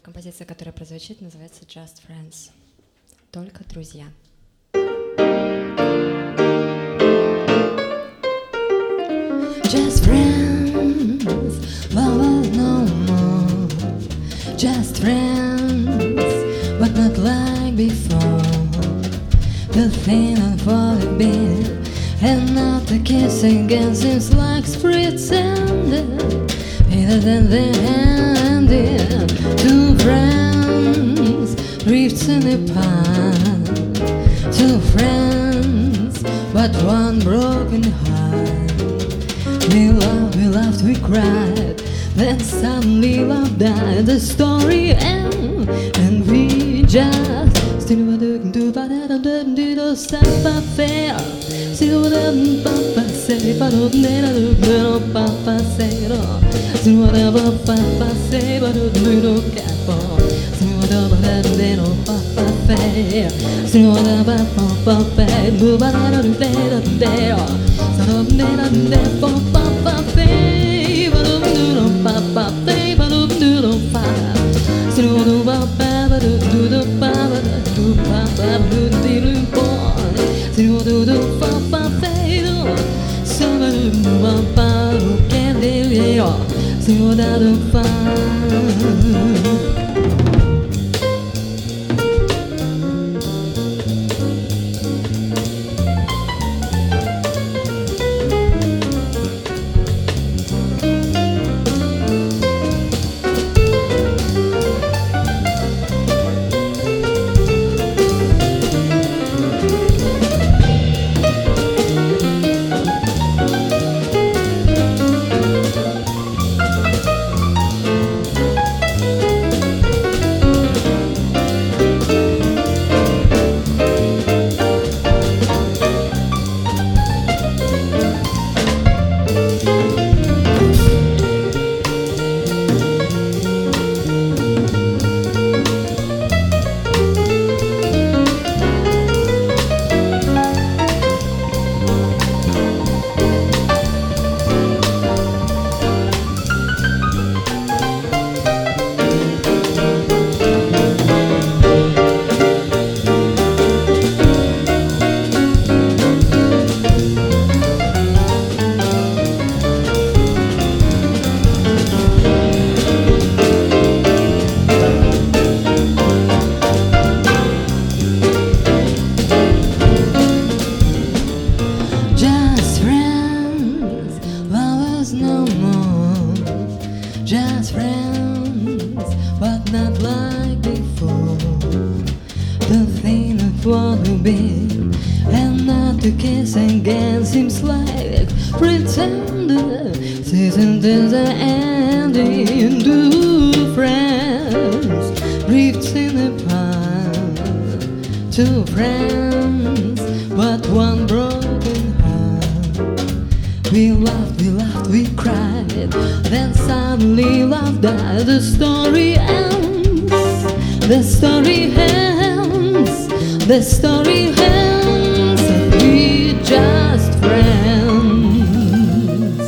Композиция, которая прозвучит, называется Just Friends. Только друзья. Just friends, lovers no more. Just friends, but not like before. The thing for a bit, and not the kiss again seems like pretending. Better than the ending. Two friends drifting apart. Two friends, but one broken heart. We laughed, we cried. Then suddenly love died. The story ends, and we just still looking to do stuff I fail. Still whatever Papa say, but no Papa say no. Still whatever Papa say, but no careful. Still whatever no Papa say. Still whatever Papa say, move on out of bed. So no Papa say, but no Papa say, but no Papa. Still no Papa, do the Papa, do Papa, do the boy. Still do Papa say, so no Papa can live. Still the fun. No more, just friends, but not like before. The thing of what we've been, and not to kiss again seems like pretending. Season to the ending. Two friends drifting apart. Two friends, but one broken heart. We laughed, we cried. Then suddenly love died. The story ends. The story ends. The story ends. And we just friends.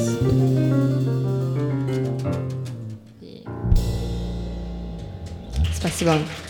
Спасибо.